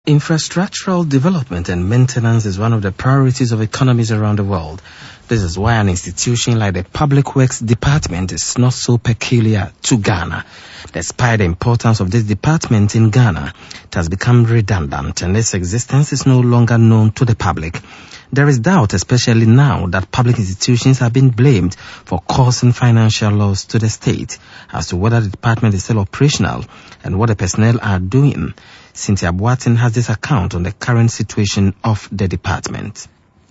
Infrastructural development and maintenance is one of the priorities of economies around the world. This is why an institution like the Public Works Department is not so peculiar to Ghana. Despite the importance of this department in Ghana, it has become redundant and its existence is no longer known to the public. There is doubt, especially now, that public institutions have been blamed for causing financial loss to the state as to whether the department is still operational and what the personnel are doing. Cynthia Boateng has this account on the current situation of the department.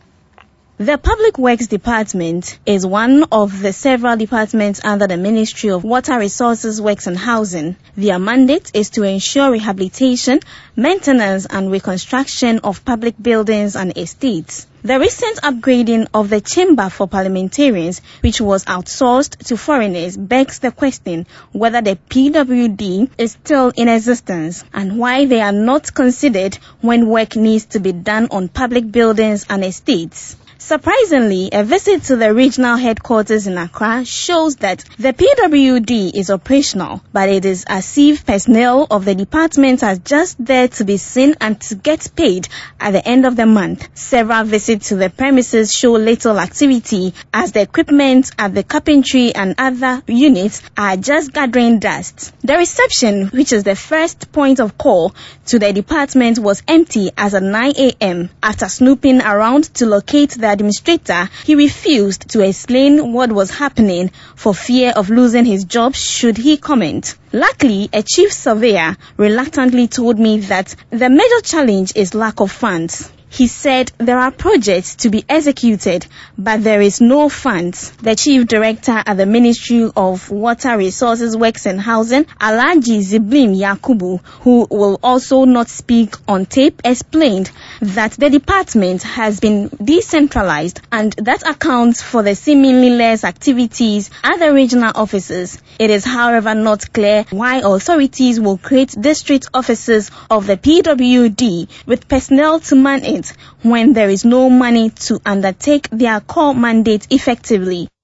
The Public Works Department is one of the several departments under the Ministry of Water Resources, Works and Housing. Their mandate is to ensure rehabilitation, maintenance and reconstruction of public buildings and estates. The recent upgrading of the Chamber for Parliamentarians, which was outsourced to foreigners, begs the question whether the PWD is still in existence and why they are not considered when work needs to be done on public buildings and estates. Surprisingly, a visit to the regional headquarters in Accra shows that the PWD is operational, but it is as if personnel of the department are just there to be seen and to get paid at the end of the month. Several visits to the premises show little activity as the equipment at the carpentry and other units are just gathering dust. The reception, which is the first point of call to the department, was empty as at 9 a.m. After snooping around to locate the administrator, he refused to explain what was happening for fear of losing his job should he comment. Luckily, a chief surveyor reluctantly told me that the major challenge is lack of funds. He said there are projects to be executed, but there is no funds. The chief director at the Ministry of Water Resources, Works and Housing, Alhaji Ziblim Yakubu, who will also not speak on tape, explained that the department has been decentralized and that accounts for the seemingly less activities at the regional offices. It is, however, not clear why authorities will create district offices of the PWD with personnel to man it when there is no money to undertake their core mandate effectively.